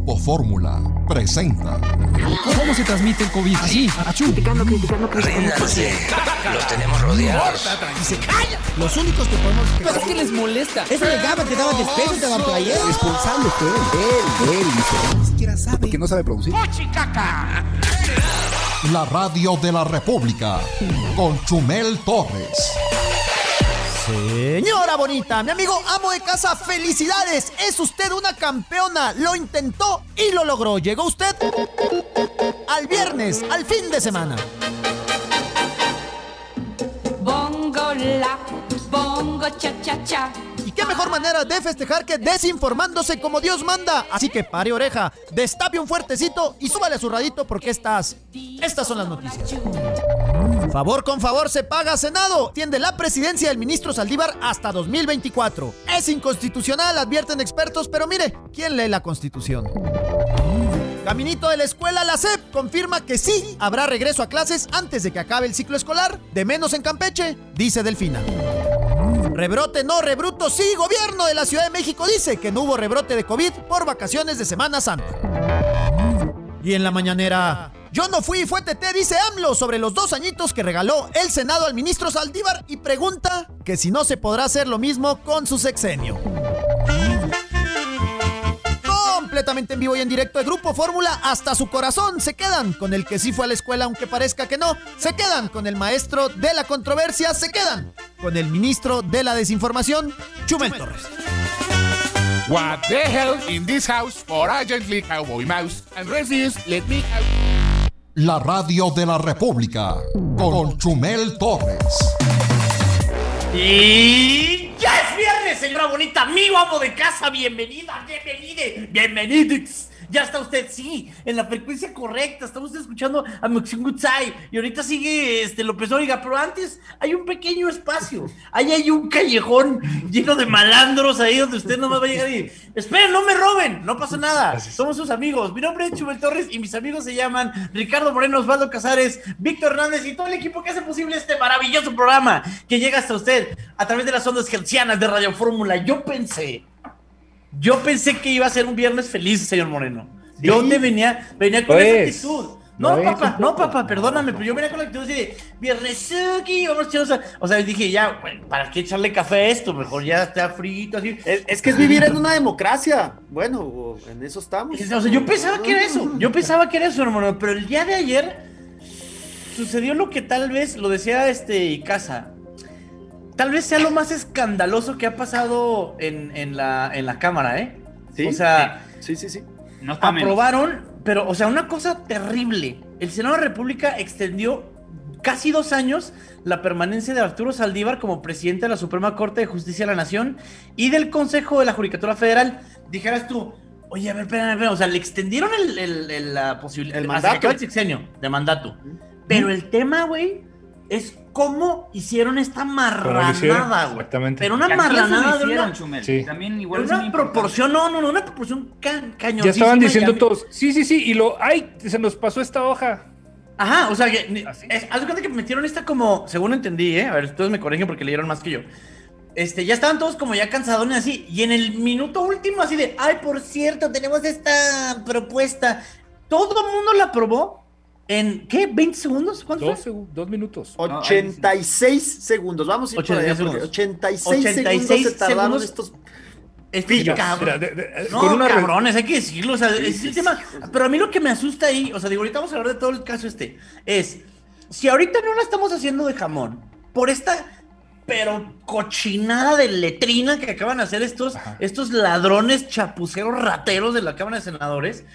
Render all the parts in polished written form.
Grupo Fórmula presenta. ¿Cómo se transmite el COVID? Así, achú. Criticando. Los tenemos rodeados. Y se calla. Los únicos que podemos... Pero es que les molesta. Eso llegaba, te daban despecho, te daban playera. Responsable fue él dice. Ni siquiera sabe. Porque no sabe producir. La radio de la República con Chumel Torres. Señora bonita, mi amigo amo de casa, felicidades. Es usted una campeona. Lo intentó y lo logró. Llegó usted al viernes, al fin de semana. Bongo la, bongo cha cha cha. Y qué mejor manera de festejar que desinformándose como Dios manda. Así que pare oreja, destape un fuertecito y súbale a su radito porque estas son las noticias. Favor con favor se paga Senado. Tiende la presidencia del ministro Saldívar hasta 2024. Es inconstitucional, advierten expertos, pero mire, ¿quién lee la Constitución? Caminito de la escuela, la SEP confirma que sí habrá regreso a clases antes de que acabe el ciclo escolar. De menos en Campeche, dice Delfina. Rebrote no, rebruto sí. Gobierno de la Ciudad de México dice que no hubo rebrote de COVID por vacaciones de Semana Santa. Y en la mañanera, yo no fui, fue TT, dice AMLO sobre los 2 añitos que regaló el Senado al ministro Saldívar y pregunta que si no se podrá hacer lo mismo con su sexenio. Completamente en vivo y en directo de Grupo Fórmula hasta su corazón. Se quedan con el que sí fue a la escuela aunque parezca que no. Se quedan con el maestro de la controversia. Se quedan con el ministro de la desinformación, Chumel Torres. What the hell in this house for urgently cowboy mouse and refuse let me out. La radio de la República con Chumel Torres. Y ya es viernes, señora bonita, amigo, amo de casa, bienvenidos. Ya está usted, sí, en la frecuencia correcta. Está usted escuchando a Moxingutsai. Y ahorita sigue López Oiga. Pero antes hay un pequeño espacio. Ahí hay un callejón lleno de malandros ahí donde usted nomás va a llegar y... Esperen, no me roben, no pasa nada. Gracias. Somos sus amigos. Mi nombre es Chumel Torres y mis amigos se llaman Ricardo Moreno, Osvaldo Casares, Víctor Hernández y todo el equipo que hace posible este maravilloso programa que llega hasta usted a través de las ondas hertzianas de Radio Fórmula. Yo pensé que iba a ser un viernes feliz, señor Moreno. ¿Sí? Yo te venía con esa actitud. No, papá, perdóname, pero yo venía con la actitud de viernesuki, vamos a... O sea, dije, ya, bueno, ¿para qué echarle café a esto? Mejor ya está frito, así. Es que es vivir en una democracia. Bueno, en eso estamos. O sea, yo pensaba que era eso, hermano, pero el día de ayer sucedió lo que tal vez, lo decía Icaza, tal vez sea lo más escandaloso que ha pasado en la Cámara, ¿eh? Sí. O sea, sí. No aprobaron, pero, o sea, una cosa terrible. El Senado de la República extendió casi 2 años la permanencia de Arturo Saldívar como presidente de la Suprema Corte de Justicia de la Nación y del Consejo de la Judicatura Federal. Dijeras tú, oye, a ver, espérame, o sea, le extendieron la posibilidad, el mandato, hasta que acabe el sexenio de mandato. Pero el tema, güey, es cómo hicieron esta marranada, güey. Exactamente. Pero una marranada de una... Chumel. Sí. También igual una proporción, una proporción cañoncísima. Ya estaban diciendo todos, sí, y se nos pasó esta hoja. Ajá, o sea, haz de cuenta que metieron esta como, según entendí, a ver, ustedes me corrigen porque leyeron más que yo. Ya estaban todos como ya cansadones así, y en el minuto último así de, ay, por cierto, tenemos esta propuesta. Todo el mundo la aprobó. ¿En qué? ¿20 segundos? ¿Cuánto? 2 minutos. 86 segundos. Vamos a ir por allá. 86 segundos se tardaron estos pillos. Cabrones, hay que decirlo. O sea, es el tema. Pero a mí lo que me asusta ahí, o sea, digo, ahorita vamos a hablar de todo el caso es, si ahorita no la estamos haciendo de jamón, por esta, pero cochinada de letrina que acaban de hacer estos ladrones chapuceros rateros de la Cámara de Senadores,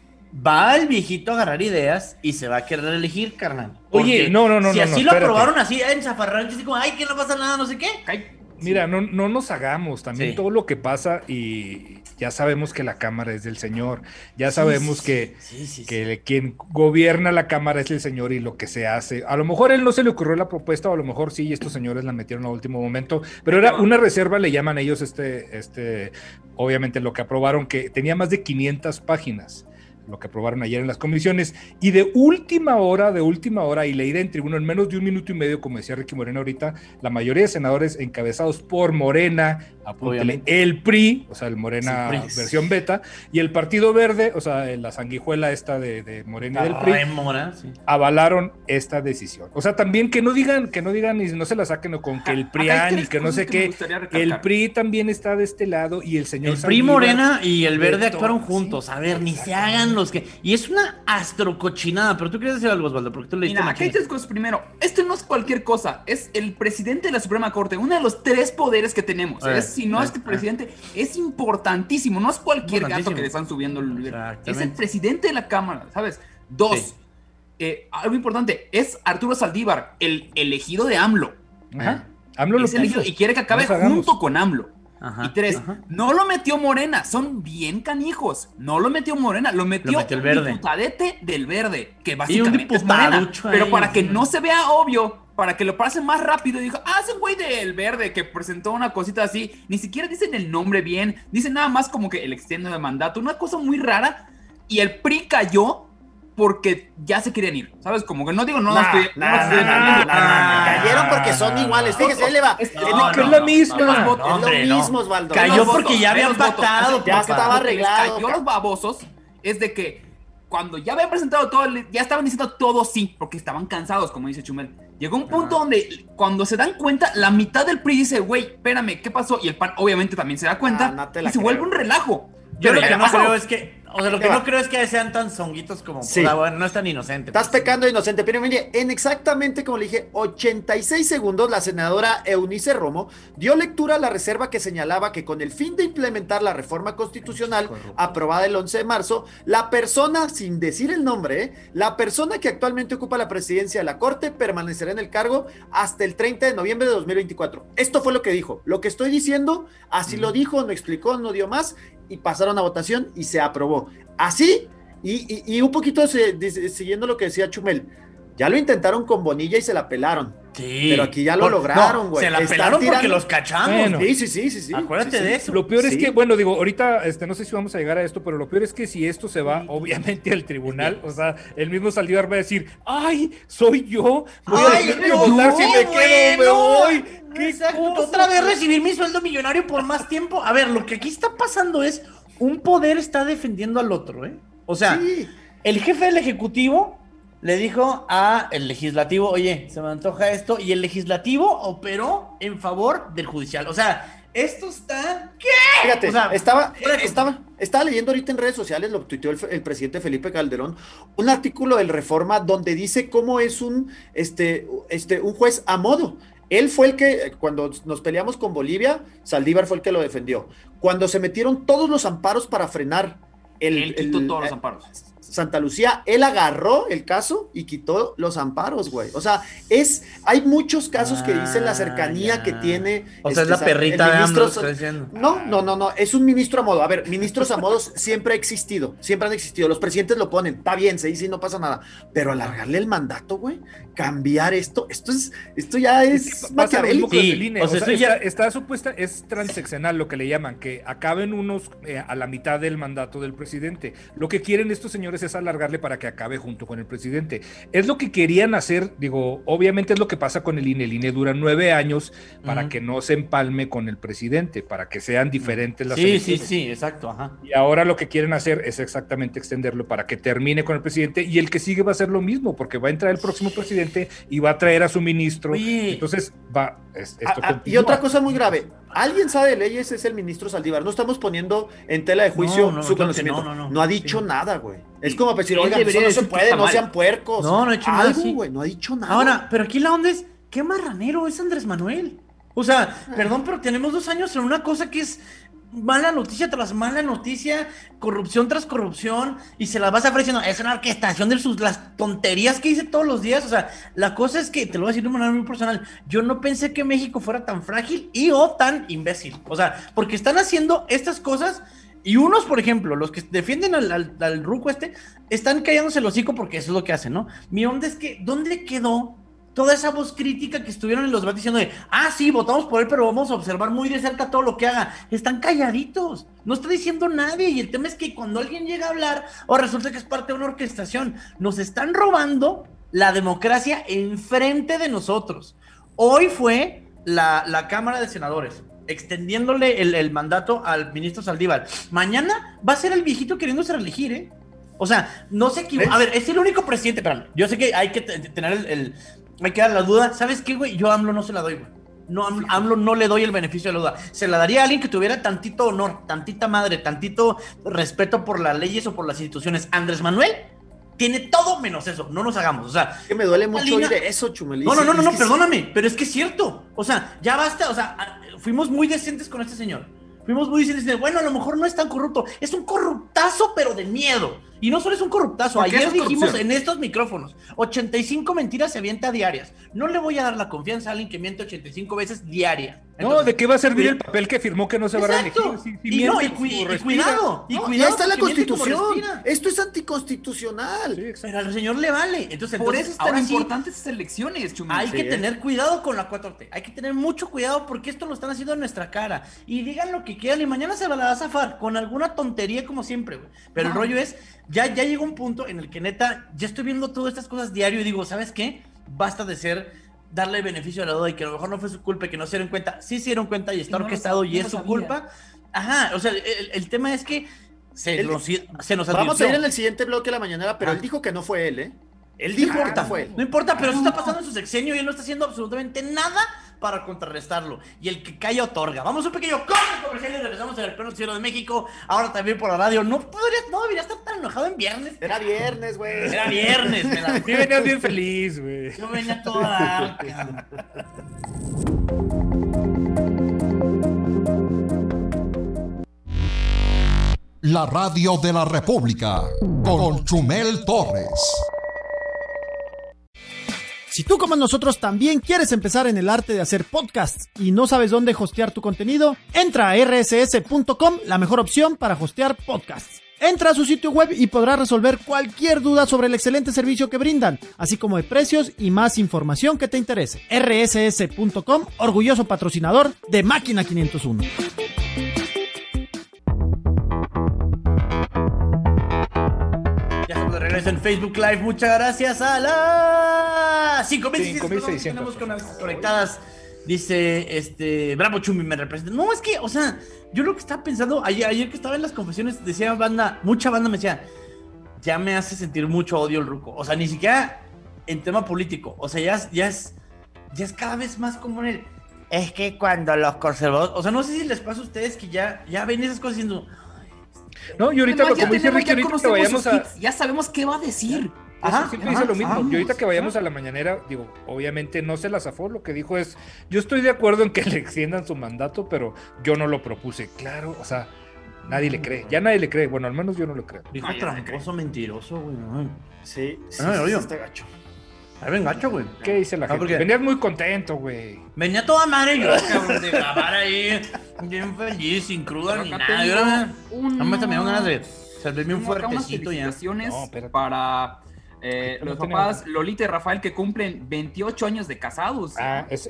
va el viejito a agarrar ideas y se va a querer elegir, carnal. Oye, no. Si así lo espérate. aprobaron así en zafarrancho, así como, ay, que no pasa nada, no sé qué. Mira, no nos hagamos también todo lo que pasa y ya sabemos que la Cámara es del Señor, ya sabemos que quien gobierna la Cámara es el Señor y lo que se hace, a lo mejor él no se le ocurrió la propuesta o a lo mejor sí, y estos señores la metieron a último momento, pero era una reserva, le llaman ellos obviamente lo que aprobaron, que tenía más de 500 páginas. Lo que aprobaron ayer en las comisiones, y de última hora, y leída en tribuna en menos de 1 minuto y medio, como decía Ricky Moreno ahorita, la mayoría de senadores encabezados por Morena, apúntele, el PRI, o sea, el Morena versión beta, y el Partido Verde, o sea, la sanguijuela esta de Morena y del PRI, avalaron esta decisión. O sea, también que no digan y no se la saquen con que el PRIAN y que no sé qué, el PRI también está de este lado y el señor El PRI, Morena y el Verde actuaron juntos. A ver, ni se hagan los que... Y es una astrocochinada, pero tú quieres decir algo, Osvaldo, porque tú le Mira, aquí hay 3 cosas. Primero, esto no es cualquier cosa, es el presidente de la Suprema Corte, uno de los 3 poderes que tenemos. Si no es que el presidente es importantísimo, no es cualquier gato que le están subiendo el nivel. Es el presidente de la Cámara, ¿sabes? 2, algo importante, es Arturo Saldívar, el elegido de AMLO. AMLO es elegido y quiere que acabe junto con AMLO. Y 3, no lo metió Morena, son bien canijos. No lo metió Morena, lo metió el Verde. Diputadete del Verde, que básicamente es Morena. Pero para que no se vea obvio, para que lo pasen más rápido, dijo, es un güey del Verde que presentó una cosita así. Ni siquiera dicen el nombre bien, dicen nada más como que el extiendo de mandato, una cosa muy rara. Y el PRI cayó porque ya se querían ir, ¿sabes? Como que no digo, cayeron porque son iguales. Fíjese, él le va. Es la misma. Es lo mismo, Osvaldo. Cayó porque ya habían pactado. Ya estaba arreglado. Cayó los babosos, es de que cuando ya habían presentado todo, ya estaban diciendo todo sí, porque estaban cansados, como dice Chumel. Llegó un punto donde cuando se dan cuenta, la mitad del PRI dice, güey, espérame, ¿qué pasó? Y el PAN obviamente también se da cuenta y se vuelve un relajo. Yo lo que no creo es que, no creo es que sean tan zonguitos como, bueno, no es tan inocente. Estás pecando inocente, pero mire, en exactamente como le dije, 86 segundos, la senadora Eunice Romo dio lectura a la reserva que señalaba que con el fin de implementar la reforma constitucional aprobada el 11 de marzo, la persona, sin decir el nombre, la persona que actualmente ocupa la presidencia de la Corte permanecerá en el cargo hasta el 30 de noviembre de 2024. Esto fue lo que dijo. Lo que estoy diciendo, así lo dijo, no explicó, no dio más, y pasaron a votación y se aprobó. Así, y un poquito siguiendo lo que decía Chumel, ya lo intentaron con Bonilla y se la pelaron. Sí. Pero aquí ya lo lograron, güey. Se la pelaron porque los cachamos. Bueno, sí. Acuérdate de eso. Lo peor es que, bueno, digo, ahorita no sé si vamos a llegar a esto, pero lo peor es que si esto se va, obviamente, al tribunal, o sea, el mismo Saldívar va a decir, ¡ay, soy yo! Voy a dejar de votar si me quedo, me voy. Exacto, otra vez recibir mi sueldo millonario por más tiempo. A ver, lo que aquí está pasando es, un poder está defendiendo al otro, ¿eh? O sea, el jefe del Ejecutivo le dijo al Legislativo, oye, se me antoja esto, y el Legislativo operó en favor del Judicial. O sea, esto está... ¿Qué? Fíjate, o sea, estaba leyendo ahorita en redes sociales, lo tuiteó el presidente Felipe Calderón, un artículo del Reforma donde dice cómo es un juez a modo. Él fue el que, cuando nos peleamos con Bolivia, Saldívar fue el que lo defendió. Cuando se metieron todos los amparos para frenar él quitó todos los amparos. Santa Lucía, él agarró el caso y quitó los amparos, güey. O sea, hay muchos casos que dicen la cercanía que tiene. O sea, es la perrita de AMLO, estoy diciendo. No, es un ministro a modo. A ver, ministros a modos siempre han existido. Los presidentes lo ponen, está bien, se dice y no pasa nada. Pero alargarle el mandato, güey, cambiar esto ya es maquiavélico. O sea, está supuesta, es transeccional lo que le llaman, que acaben unos a la mitad del mandato del presidente. Lo que quieren estos señores es alargarle para que acabe junto con el presidente. Es lo que querían hacer, digo, obviamente es lo que pasa con el INE. El INE dura 9 años para que no se empalme con el presidente, para que sean diferentes las elecciones. Sí, exacto, ajá. Y ahora lo que quieren hacer es exactamente extenderlo para que termine con el presidente, y el que sigue va a ser lo mismo, porque va a entrar el próximo presidente y va a traer a su ministro. Entonces y otra cosa muy grave, alguien sabe de leyes, es el ministro Saldívar. No estamos poniendo en tela de juicio su conocimiento. No ha dicho nada, güey. Es como para decir, oigan, eso no se puede, no sean puercos. No ha hecho nada. Algo, güey, no ha dicho nada. Ahora, pero aquí la onda es, qué marranero es Andrés Manuel. O sea, perdón, pero tenemos 2 años en una cosa que es mala noticia tras mala noticia, corrupción tras corrupción, y se las vas ofreciendo. Es una orquestación de las tonterías que dice todos los días. O sea, la cosa es que, te lo voy a decir de manera muy personal, yo no pensé que México fuera tan frágil o tan imbécil. O sea, porque están haciendo estas cosas, y unos, por ejemplo, los que defienden al ruco están callándose el hocico porque eso es lo que hacen, ¿no? Mi onda es que, ¿dónde quedó toda esa voz crítica que estuvieron en los debates diciendo sí, votamos por él, pero vamos a observar muy de cerca todo lo que haga? Están calladitos, no está diciendo nadie, y el tema es que cuando alguien llega a hablar, resulta que es parte de una orquestación. Nos están robando la democracia enfrente de nosotros. Hoy fue la Cámara de Senadores, extendiéndole el mandato al ministro Saldívar. Mañana va a ser el viejito queriéndose reelegir, ¿eh? O sea, no se equivoca. A ver, es el único presidente, espérame. Yo sé que hay que tener hay que dar la duda. ¿Sabes qué, güey? Yo a AMLO no se la doy, güey. No, a AMLO no le doy el beneficio de la duda. Se la daría a alguien que tuviera tantito honor, tantita madre, tantito respeto por las leyes o por las instituciones. Andrés Manuel tiene todo menos eso, no nos hagamos, o sea... Que me duele mucho oír eso, Chumelín. No, perdóname, pero es que es cierto. O sea, ya basta, o sea, fuimos muy decentes con este señor. Fuimos muy decentes, bueno, a lo mejor no es tan corrupto. Es un corruptazo, pero de miedo. Y no solo es un corruptazo, ayer dijimos en estos micrófonos, 85 mentiras se avienta diarias. No le voy a dar la confianza a alguien que miente 85 veces diarias. Entonces, no, ¿de qué va a servir el papel que firmó que no se va a reelegir? Y cuidado. Y cuidado, está la Constitución. Esto es anticonstitucional. Sí, pero al señor le vale. Entonces por eso es tan importante esas elecciones, Chumel. Hay que tener cuidado con la 4T. Hay que tener mucho cuidado porque esto lo están haciendo en nuestra cara. Y digan lo que quieran y mañana se la va a zafar con alguna tontería como siempre, güey. Pero el rollo es, ya llegó un punto en el que neta, ya estoy viendo todas estas cosas diario y digo, ¿sabes qué? Basta de darle beneficio a la duda y que a lo mejor no fue su culpa y que no se dieron cuenta. Sí se dieron cuenta y está orquestado y es su culpa. Ajá, o sea, el tema es que se nos advirtió. Vamos a ir en el siguiente bloque de la mañanera, pero él dijo que no fue él, ¿eh? Él dijo que no fue él. No importa, pero eso está pasando en su sexenio y él no está haciendo absolutamente nada para contrarrestarlo. Y el que calla otorga. Vamos a un pequeño corte comercial y regresamos en el pleno cielo de México. Ahora también por la radio. No debería estar tan enojado en viernes. Era viernes, güey. Era viernes. Sí, venías bien feliz, güey. Yo venía toda arca. La radio de la República con Chumel Torres. Si tú como nosotros también quieres empezar en el arte de hacer podcasts y no sabes dónde hostear tu contenido, entra a rss.com, la mejor opción para hostear podcasts. Entra a su sitio web y podrás resolver cualquier duda sobre el excelente servicio que brindan, así como de precios y más información que te interese. rss.com, orgulloso patrocinador de Máquina 501. De regreso en Facebook Live, muchas gracias a las 5,600 tenemos conectadas. Dice, bravo Chumi, me representa. No, es que, o sea, yo lo que estaba pensando, ayer que estaba en las confesiones, decía mucha banda me decía, ya me hace sentir mucho odio el ruco. O sea, ni siquiera en tema político. O sea, ya es cada vez más común es que cuando los conservadores, o sea, no sé si les pasa a ustedes que ya ven esas cosas diciendo... No, y ahorita, como dice Ricky, ahorita que vayamos ya sabemos qué va a decir. Siempre dice lo mismo. Y ahorita que vayamos a la mañanera, digo, obviamente no se la zafó. Lo que dijo es, yo estoy de acuerdo en que le extiendan su mandato, pero yo no lo propuse. Claro, o sea, nadie le cree. Ya nadie le cree. Bueno, al menos yo no lo creo. Dijo tramposo, mentiroso, güey. Sí, está gacho. Ahí ven gacho, güey. ¿Qué dice la gente? Porque venías muy contento, güey. Venía toda madre yo, cabrón, de grabar ahí, bien feliz, sin cruda ni nada. Yo me dio ganas de servirme un fuertecito ya. Para los papás Lolita y Rafael que cumplen 28 años de casados. Eso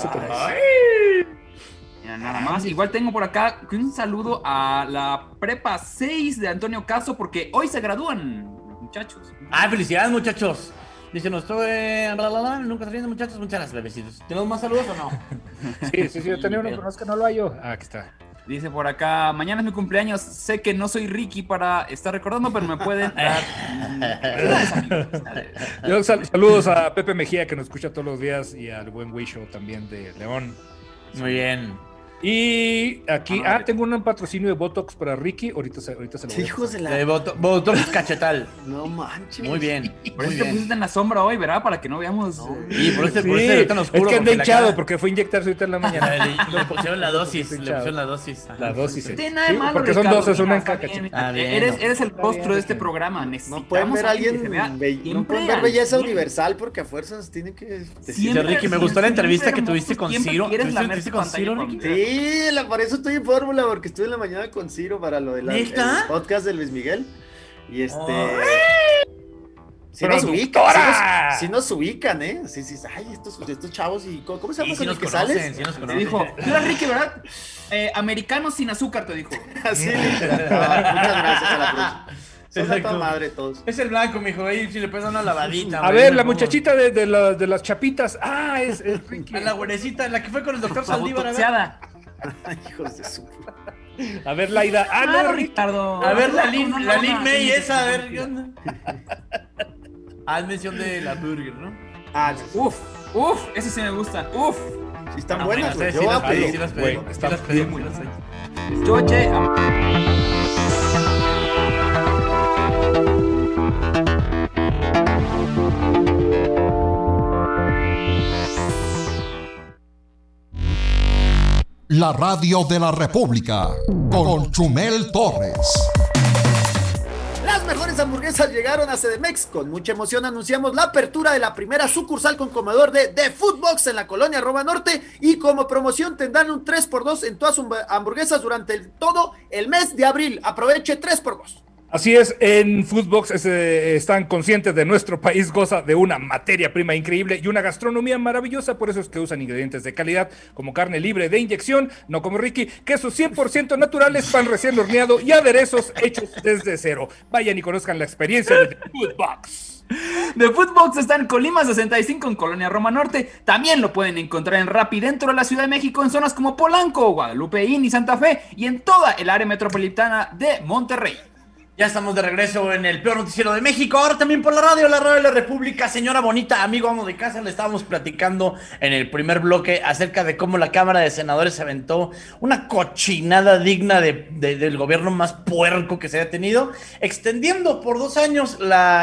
nada más. Igual tengo por acá un saludo a la prepa 6 de Antonio Caso porque hoy se gradúan, muchachos. Felicidades, muchachos. Dice, no estoy nunca saliendo, muchachos. Muchas gracias, bebecitos. ¿Tenemos más saludos o no? Sí, yo tenía uno, pero no es que no lo hallo. Aquí está. Dice por acá, mañana es mi cumpleaños. Sé que no soy Ricky para estar recordando, pero me pueden dar... Saludos a Pepe Mejía, que nos escucha todos los días, y al buen Wisho también de León. Muy bien. Y aquí, tengo un patrocinio de Botox para Ricky. Ahorita se lo voy a hijos de Botox cachetal. No manches. Muy bien. Por eso te pusiste en la sombra hoy, ¿verdad? Para que no veamos. Sí, por eso ahorita nos oscuro. Es que anda hinchado porque fue inyectarse ahorita en la mañana. Le pusieron la dosis. La dosis. No tiene nada de malo, porque son Ricardo, dos, es una en cachetal. Eres el rostro de este programa. No pueden ver a alguien. No pueden ver belleza universal porque a fuerzas tienen que. Ricky, me gustó la entrevista que tuviste con Ciro. ¿Tuviste con Ciro, Ricky? Sí, por eso estoy en fórmula, porque estuve en la mañana con Ciro para lo del podcast de Luis Miguel. Y sí nos ubican, ¿eh? Sí, ay, estos chavos, y ¿cómo se llama con los que sales? Sí nos conocen. Dijo, tú eres Ricky, ¿verdad? Americano sin azúcar, te dijo. Así, literal. Muchas gracias a la próxima. Son de toda madre todos. Es el blanco, mijo, ahí si le puedes dar una lavadita. A ver, la muchachita de las chapitas. Es Ricky. A la güerecita, la que fue con el doctor Saldívar. Hijos de su... A ver, Laida. No, Ricardo. A ver, la Lin May esa, a ver, ¿qué onda? mención de la burger, ¿no? Uf, ese sí me gusta. Uf. Sí están buenas, güey. Yo sí las pedí. Yo eché. La radio de la República con Chumel Torres. Las mejores hamburguesas llegaron a CDMX. Con mucha emoción anunciamos la apertura de la primera sucursal con comedor de The Foodbox en la colonia Roma Norte, y como promoción tendrán un 3x2 en todas sus hamburguesas durante todo el mes de abril. Aproveche 3x2. Así es, en Foodbox están conscientes de nuestro país goza de una materia prima increíble y una gastronomía maravillosa, por eso es que usan ingredientes de calidad como carne libre de inyección, no como Ricky, quesos 100% naturales, pan recién horneado y aderezos hechos desde cero. Vayan y conozcan la experiencia de Foodbox. The Foodbox está en Colima 65 en Colonia Roma Norte. También lo pueden encontrar en Rappi dentro de la Ciudad de México en zonas como Polanco, Guadalupe y Santa Fe, y en toda el área metropolitana de Monterrey. Ya estamos de regreso en el peor noticiero de México, ahora también por la radio de la República. Señora bonita, amigo, amo de casa, le estábamos platicando en el primer bloque acerca de cómo la Cámara de Senadores se aventó una cochinada digna del gobierno más puerco que se haya tenido, extendiendo por 2 años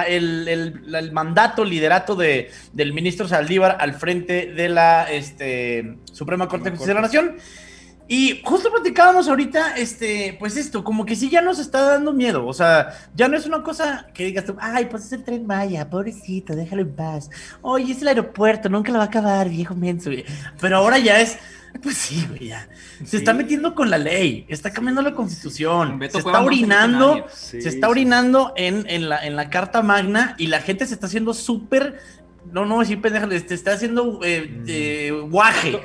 el mandato, liderato del ministro Saldívar al frente de la Suprema Corte de Justicia de la Nación. Y justo platicábamos ahorita, pues esto, como que sí ya nos está dando miedo, o sea, ya no es una cosa que digas tú, ay, pues es el Tren Maya, pobrecito, déjalo en paz, oye, es el aeropuerto, nunca lo va a acabar, viejo menso, güey. Pero ahora ya es, pues sí, güey, ya, se está metiendo con la ley, está cambiando la Constitución, se está orinando en la Carta Magna, y la gente se está haciendo súper... No, sí, pendeja, está haciendo guaje.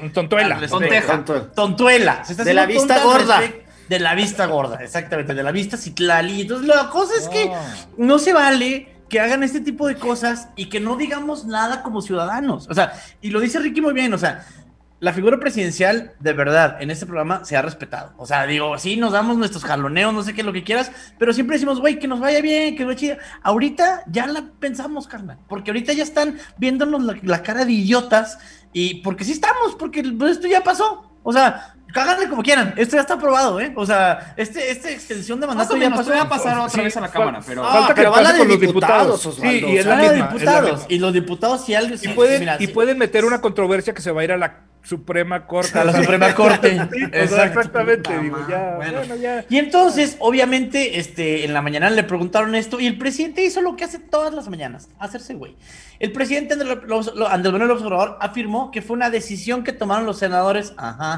Tontuela. Se está de la vista gorda. De la vista gorda, exactamente, de la vista citlali. Entonces, la cosa es que no se vale que hagan este tipo de cosas y que no digamos nada como ciudadanos. O sea, y lo dice Ricky muy bien, o sea, la figura presidencial, de verdad, en este programa se ha respetado. O sea, digo, sí, nos damos nuestros jaloneos, no sé qué, lo que quieras, pero siempre decimos, güey, que nos vaya bien, que nos vaya chida. Ahorita ya la pensamos, carnal, porque ahorita ya están viéndonos la cara de idiotas, y porque sí estamos, porque esto ya pasó. O sea, cáganle como quieran, esto ya está aprobado, ¿eh? O sea, esta extensión de mandato ya pasó. Voy a pasar otra vez a la Cámara, pero... Falta que pase con los diputados. Osvaldo, sí, y es la misma. Y los diputados, si alguien... pueden meter una controversia que se va a ir a la Suprema Corte. A la Suprema Corte. Exactamente, digo, ya, bueno, ya. Y entonces, obviamente, en la mañana le preguntaron esto, y el presidente hizo lo que hace todas las mañanas, hacerse güey. El presidente Andrés Manuel López Obrador afirmó que fue una decisión que tomaron los senadores,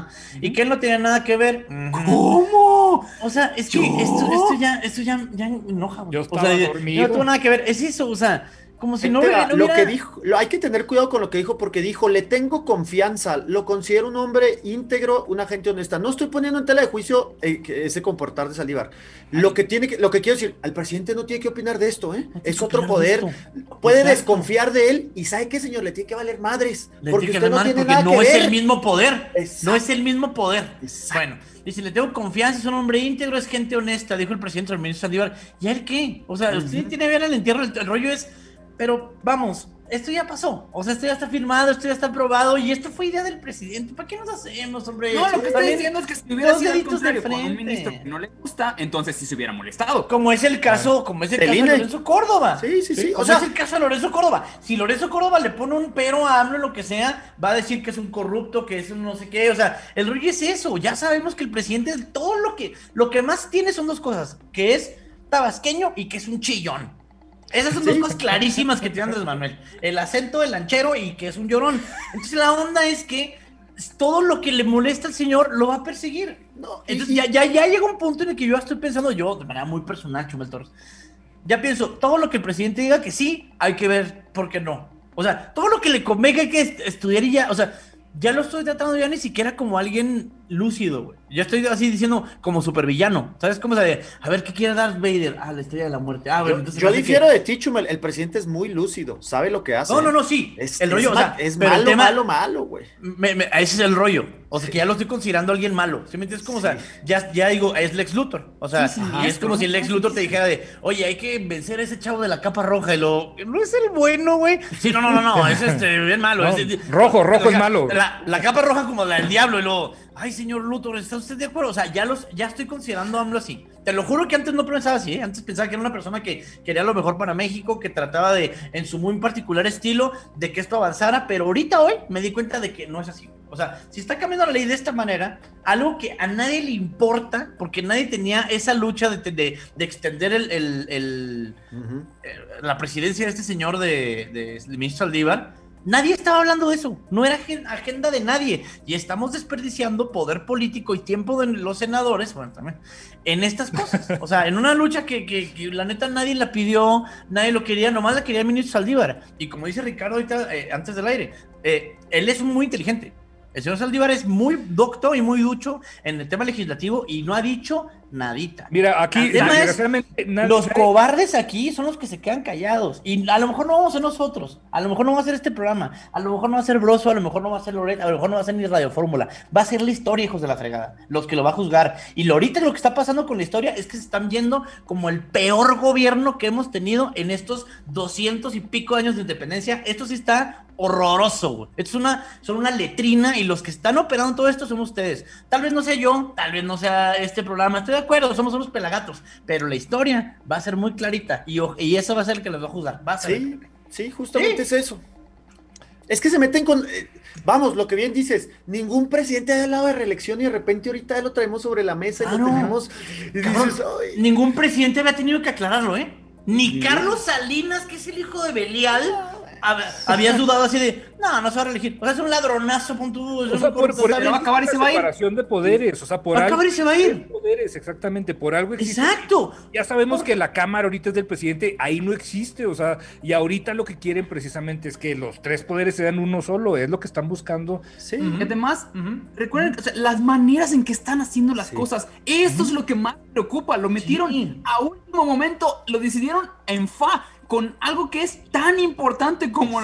y que él no tenía nada que ver. ¿Cómo? O sea, es que esto ya enoja, güey. Yo estaba dormido. No tuvo nada que ver, es eso, o sea, como si no hubiera... Lo que dijo, hay que tener cuidado con lo que dijo, porque dijo, le tengo confianza, lo considero un hombre íntegro, una gente honesta. No estoy poniendo en tela de juicio ese comportar de Saldívar. Lo que quiero decir, el presidente no tiene que opinar de esto, ¿eh? Es otro poder. Puede desconfiar de él, y ¿sabe qué, señor? Le tiene que valer madres. Porque usted no tiene nada que ver. No es el mismo poder. Exacto. No es el mismo poder. Exacto. Bueno, dice, le tengo confianza, es un hombre íntegro, es gente honesta, dijo el presidente del ministro Saldívar. ¿Y a él qué? O sea, usted tiene que ver el entierro, el rollo es... Pero vamos, esto ya pasó, o sea, esto ya está firmado, esto ya está aprobado, y esto fue idea del presidente. ¿Para qué nos hacemos, hombre? No, lo que estoy diciendo es que si hubiera sido al contrario con un ministro que no le gusta, entonces sí se hubiera molestado. Como es el caso, de Lorenzo Córdoba. Sí. O sea, es el caso de Lorenzo Córdoba. Si Lorenzo Córdoba le pone un pero a AMLO, lo que sea, va a decir que es un corrupto, que es un no sé qué. O sea, el rollo es eso. Ya sabemos que el presidente, todo lo que más tiene son 2 cosas, que es tabasqueño y que es un chillón. Esas son 2 cosas clarísimas que tiene Andrés Manuel. El acento del lanchero y que es un llorón. Entonces la onda es que todo lo que le molesta al señor lo va a perseguir. No, entonces ya llega un punto en el que yo estoy pensando, yo de manera muy personal, Chumel Torres, ya pienso, todo lo que el presidente diga que sí, hay que ver por qué no. O sea, todo lo que le convenga hay que estudiar, y ya, o sea, ya lo estoy tratando ya ni siquiera como alguien lúcido, güey. Yo estoy así diciendo como supervillano. ¿Sabes cómo se a ver, ¿qué quiere Darth Vader? La estrella de la muerte. Bueno, entonces yo difiero de ti, Chumel. El presidente es muy lúcido, sabe lo que hace. No, sí. El rollo, es malo, güey. Ese es el rollo. O sea, que ya lo estoy considerando alguien malo. ¿Sí me entiendes? Como, o sea, ya digo, es Lex Luthor. O sea, y es como si Lex Luthor te dijera oye, hay que vencer a ese chavo de la capa roja. Y no es el bueno, güey. Sí, no, es bien malo. No, rojo es malo. La capa roja como la del diablo. Y luego, ay, señor Luthor, ¿está usted de acuerdo? O sea, ya estoy considerando a AMLO así. Te lo juro que antes no pensaba así, ¿eh? Antes pensaba que era una persona que quería lo mejor para México, que trataba de, en su muy particular estilo, de que esto avanzara, pero ahorita hoy me di cuenta de que no es así. O sea, si está cambiando la ley de esta manera, algo que a nadie le importa, porque nadie tenía esa lucha de extender la presidencia de este señor de ministro Saldívar. Nadie estaba hablando de eso, no era agenda de nadie, y estamos desperdiciando poder político y tiempo de los senadores, bueno, también, en estas cosas. O sea, en una lucha que la neta nadie la pidió, nadie lo quería, nomás la quería el ministro Saldívar. Y como dice Ricardo ahorita, antes del aire, él es muy inteligente. El señor Saldívar es muy docto y muy ducho en el tema legislativo y no ha dicho nadita. Mira, aquí los cobardes aquí son los que se quedan callados. Y a lo mejor no vamos a ser nosotros, a lo mejor no va a ser este programa, a lo mejor no va a ser Broso, a lo mejor no va a ser Loret, a lo mejor no va a ser ni Radio Fórmula. Va a ser la historia, hijos de la fregada, los que lo va a juzgar. Y ahorita lo que está pasando con la historia es que se están viendo como el peor gobierno que hemos tenido en estos 200 y pico años de independencia. Esto sí está horroroso, güey. Esto es son una letrina y los que están operando todo esto son ustedes. Tal vez no sea yo, tal vez no sea este programa, estoy de acuerdo, somos unos pelagatos, pero la historia va a ser muy clarita y eso va a ser el que les va a juzgar. Sí, justamente es eso. Es que se meten con... vamos, lo que bien dices, ningún presidente ha hablado de reelección y de repente ahorita lo traemos sobre la mesa y lo tenemos... Y dices, ningún presidente había tenido que aclararlo, ¿eh? Ni Carlos Salinas, que es el hijo de Belial... Habías dudado así de, no se va a reelegir. O sea, es un ladronazo, o sea, por va a acabar y se va a ir. Separación de poderes, o sea, por va a acabar y se va a ir. Poderes, exactamente, por algo existe. Exacto. Ya sabemos que la Cámara ahorita es del presidente, ahí no existe, o sea, y ahorita lo que quieren precisamente es que los tres poderes sean uno solo, es lo que están buscando. Sí. Además, recuerden, o sea, las maneras en que están haciendo las cosas, esto es lo que más me preocupa. Lo metieron a último momento, lo decidieron en con algo que es tan importante como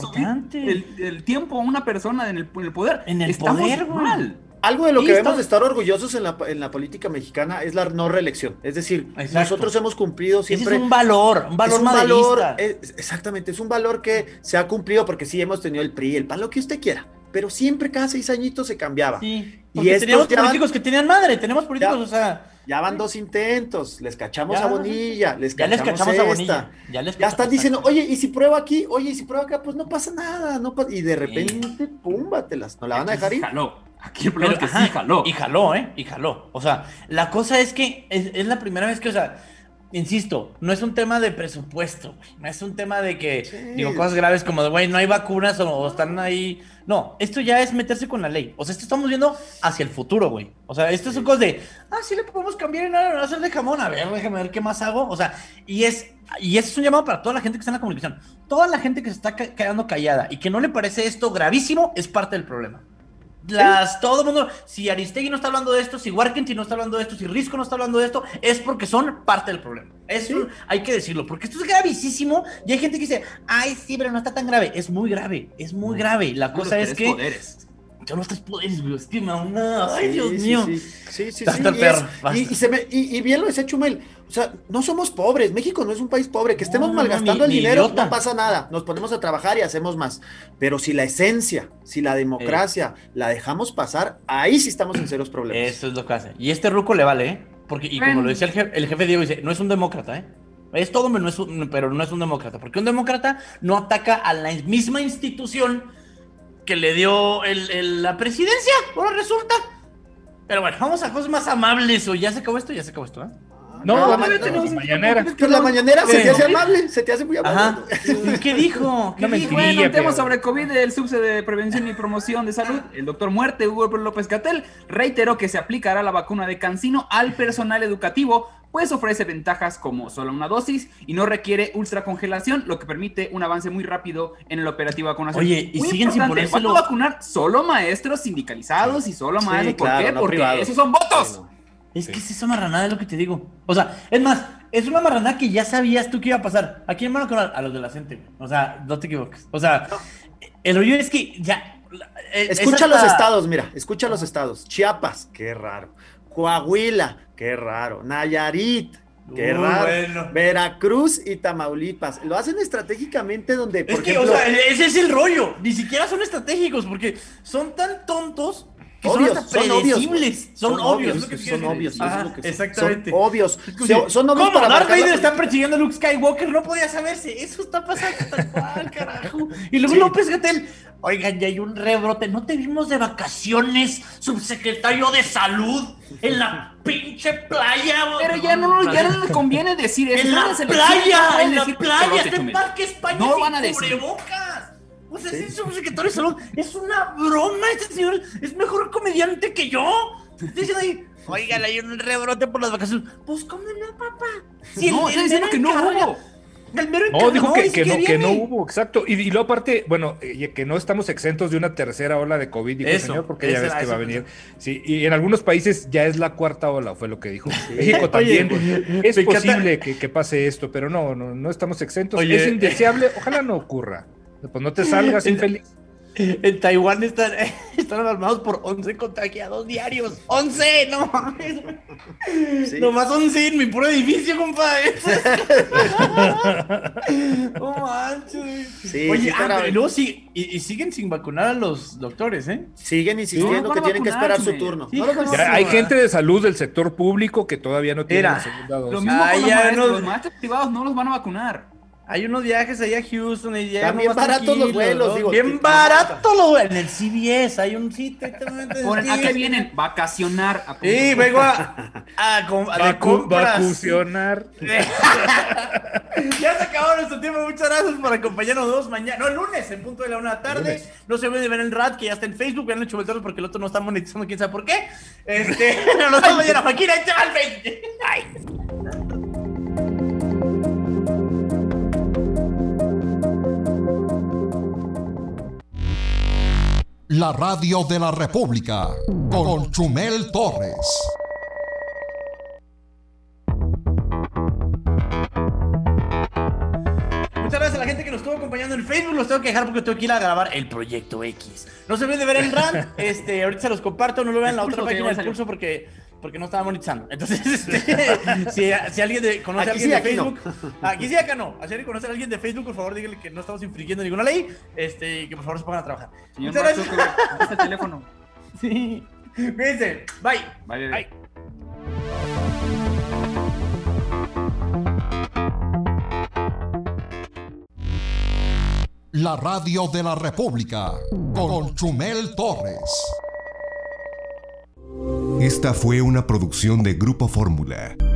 subir el tiempo a una persona en el poder. Estamos mal. Algo de lo que debemos de estar orgullosos en la política mexicana es la no reelección. Es decir, nosotros hemos cumplido siempre... Ese es un valor maderista. Exactamente, es un valor que se ha cumplido porque sí hemos tenido el PRI, el PAN, lo que usted quiera. Pero siempre cada 6 añitos se cambiaba. Sí, porque teníamos políticos que tenían madre, tenemos políticos, o sea... Ya van 2 intentos, les cachamos a Bonilla, les cachamos a Bonilla. Ya están diciendo, oye, ¿y si pruebo aquí? Oye, ¿y si pruebo acá? Pues no pasa nada, y de repente, púmbatelas, ¿no la van a dejar ir? Jaló. Aquí el problema es que sí jaló. Y jaló. O sea, la cosa es que es la primera vez que, o sea, insisto, no es un tema de presupuesto, güey. No es un tema de que, digo, cosas graves como de, güey, no hay vacunas o están ahí. No, esto ya es meterse con la ley. O sea, esto estamos viendo hacia el futuro, güey. O sea, esto son cosas de, sí le podemos cambiar y no hacer de jamón. A ver, déjame ver qué más hago. O sea, y ese es un llamado para toda la gente que está en la comunicación. Toda la gente que se está quedando callada y que no le parece esto gravísimo es parte del problema. Todo el mundo, si Aristegui no está hablando de esto, si Warkentin no está hablando de esto, si Risco no está hablando de esto, es porque son parte del problema. Eso hay que decirlo, porque esto es gravísimo y hay gente que dice, ay, sí, pero no está tan grave. Es muy grave. La cosa es que... Son los 3 poderes, güey. Es que ay, Dios mío. Sí. Y bien lo decía Chumel. O sea, no somos pobres. México no es un país pobre. Que estemos malgastando el dinero, idiota. No pasa nada. Nos ponemos a trabajar y hacemos más. Pero si la esencia, si la democracia la dejamos pasar, ahí sí estamos en serios problemas. Eso es lo que hace. Y este ruco le vale, ¿eh? Porque, y como lo decía el jefe Diego, dice, no es un demócrata, ¿eh? Es todo, pero no es un demócrata. Porque un demócrata no ataca a la misma institución que le dio la presidencia, ahora resulta. Pero bueno, vamos a cosas más amables. ¿O ya se acabó esto? ¿eh? No, la mañanera. Pues la mañanera se te hace amable, se te hace muy amable. Ajá. ¿Qué dijo? Bueno, un tema sobre COVID, el subsecretario de Prevención y Promoción de Salud, el doctor Muerte, Hugo López-Gatell, reiteró que se aplicará la vacuna de CanSino al personal educativo pues ofrece ventajas como solo una dosis y no requiere ultracongelación, lo que permite un avance muy rápido en el operativo de vacunación. Oye, y muy siguen sin ponérselo. ¿Van a vacunar solo maestros sindicalizados y solo maestros? ¿Por qué? No Porque privados. esos son votos. Bueno. Es que es esa marranada, es lo que te digo. O sea, es más, es una marranada que ya sabías tú que iba a pasar. ¿A quién van a vacunar? A los de la gente, güey. O sea, no te equivoques. O sea, el rollo es que ya... Escucha los estados, mira, escucha los estados. Chiapas, qué raro. Coahuila, qué raro. Nayarit, qué raro. Bueno. Veracruz y Tamaulipas. Lo hacen estratégicamente donde, por Es que, ejemplo, o sea, ese es el rollo. Ni siquiera son estratégicos porque son tan tontos que obvios, son hasta predecibles. Son obvios. Es lo que son obvios. quiero decir. Ajá, es lo que son. exactamente. Son obvios. Son obvios ¿Cómo? para Darth marcar la Vader está política. persiguiendo a Luke Skywalker, no podía saberse. Eso está pasando tal cual, carajo. Y luego López-Gatell, oigan, ya hay un rebrote. ¿No te vimos de vacaciones, subsecretario de salud, en la pinche playa? Pero ya no les conviene decir eso. En la Están playa, elecciones, en la decir playa, rebrote, está en Chumel. Parque España No sin van a decir. cubrebocas. O sea, ese subsecretario de salud es una broma. Este señor es mejor comediante que yo. Dicen ahí, oigan, hay un rebrote por las vacaciones. Pues, ¿cómo no, papá? Si No, está diciendo que no hubo. No, dijo que no hubo, exacto. Y luego aparte, bueno, que no estamos exentos de una tercera ola de COVID, dijo el señor, porque ya ves que va a venir. Sí, y en algunos países ya es la cuarta ola, fue lo que dijo. México también. Es posible que pase esto, pero no estamos exentos. Oye, es indeseable, ojalá no ocurra. Pues no te salgas infeliz. En Taiwán están alarmados por 11 contagiados diarios. ¡11! ¡No mames! Sí. Nomás 11 en mi puro edificio, compadre. No manches. Sí, oye, sí, pero luego y siguen sin vacunar a los doctores, ¿eh? Siguen insistiendo que tienen que esperar su turno. Sí, hay gente de salud del sector público que todavía no tiene la segunda dosis. Lo mismo con los maestros privados no los van a vacunar. Hay unos viajes allá a Houston y ya bien baratos los vuelos, digo. Bien baratos los vuelos. En el CBS hay un sitio. ¿A qué vienen? Vacacionar. Sí, vengo a vacucionar. Ya se acabó nuestro tiempo. Muchas gracias por acompañarnos el lunes, en punto de la 1 de la tarde. No se olviden de ver el RAD, que ya está en Facebook. Vean el Chubeltorres porque el otro no está monetizando, quién sabe por qué. Nos vemos mañana, Joaquín. Ahí te va el Facebook. Ay. La radio de la República con Chumel Torres. Muchas gracias a la gente que nos estuvo acompañando en Facebook. Los tengo que dejar porque tengo que ir a grabar el Proyecto X. No se olviden de ver el RAN. Ahorita se los comparto. No lo vean en la otra página del Pulso porque no estaba monetizando. Entonces, si alguien conoce a alguien de Facebook, aquí sí, acá no. Si alguien conoce a alguien de Facebook, por favor, díganle que no estamos infringiendo ninguna ley, que por favor se pongan a trabajar. Señor Mark Zuckerberg, ¿dónde está el teléfono? Sí. Cuídense. Bye. Bye. La radio de la República con Chumel Torres. Esta fue una producción de Grupo Fórmula.